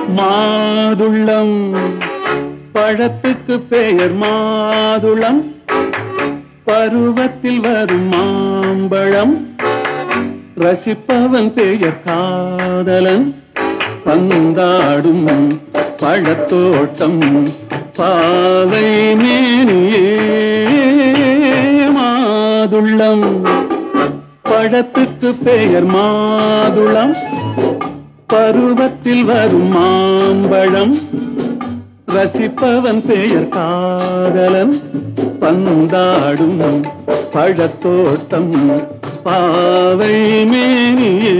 மாதுளம் பழத்துக்கு பெயர் மாதுளம், பருவத்தில் வரும் மாம்பழம், ரசிப்பவன் பெயர் காதலன், பந்தாடும் பழத்தோட்டம் பாவை மேனியே. மாதுளம் பழத்துக்கு பெயர் மாதுளம், பருவத்தில் வரும் மாம்பழம், ரசிப்பவன் பெயர் காதலன், பந்தாடும் பழத்தோட்டம் பாவை மேனியே.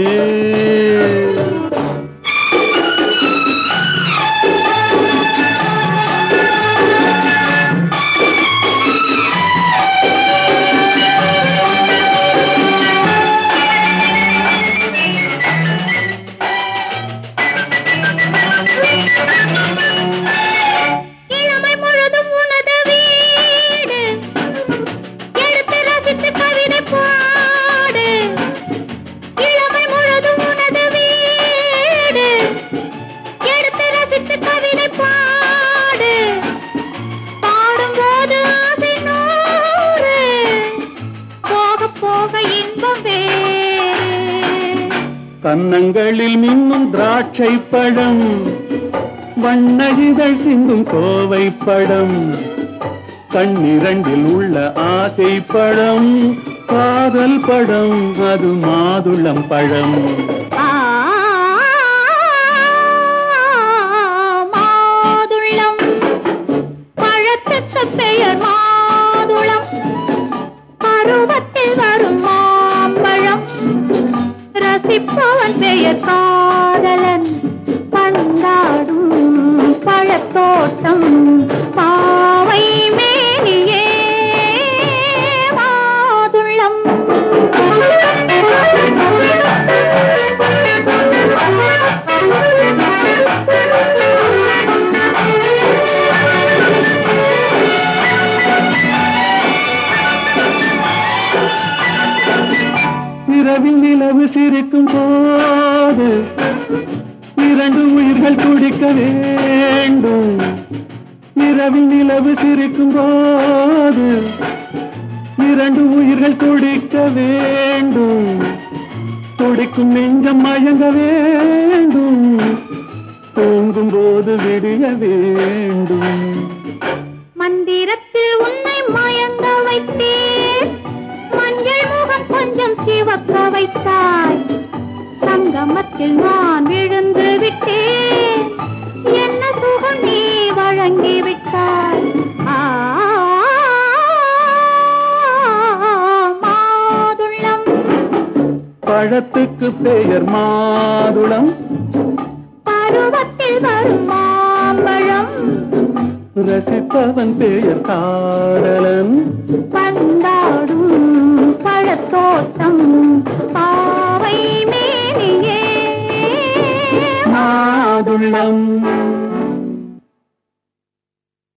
கன்னங்களில் மின்னும் திராட்சை பழம், வண்ண இதழ் சிந்தும் கோவை பழம், கண்ணிரண்டில் உள்ள ஆசை பழம் காதல் பழம், அது மாதுளம் பழம். மாதுளம் பழத்துக்கு பெயர் மாதுளம், பருவத்தில் வரும் மாம்பழம், ரசிப்பவன் பெயர் காதலன், பந்தாடும் பழத்தோட்டம் பாவை மேனியே. மாதுளம் இரவில் நிலவு சிரிக்கும் போது இரண்டு உயிர்கள் துடிக்க வேண்டும். இரவில் நிலவு சிரிக்கும் போது இரண்டு உயிர்கள் துடிக்க வேண்டும். துடிக்கும் நெஞ்சம் மயங்க வேண்டும், தூங்கும் போது விடிய வேண்டும். மந்திரத்தில் உன்னை மயங்க வைத்தேன், மஞ்சள் முகம் கொஞ்சம் சிவக்க வைத்தாய், சங்கமத்தில் நான் விழுந்து விட்டேன், என்ன சுகம் நீ வழங்கி விட்டாய். மாதுளம் பழத்துக்கு பெயர் மாதுளம், பருவத்தில் வரும் மாம்பழம், ரசிப்பவன் பெயர் காதலன், பந்தாடும் பழத்தோட்டம் பாவை மேனியே. மாதுளம்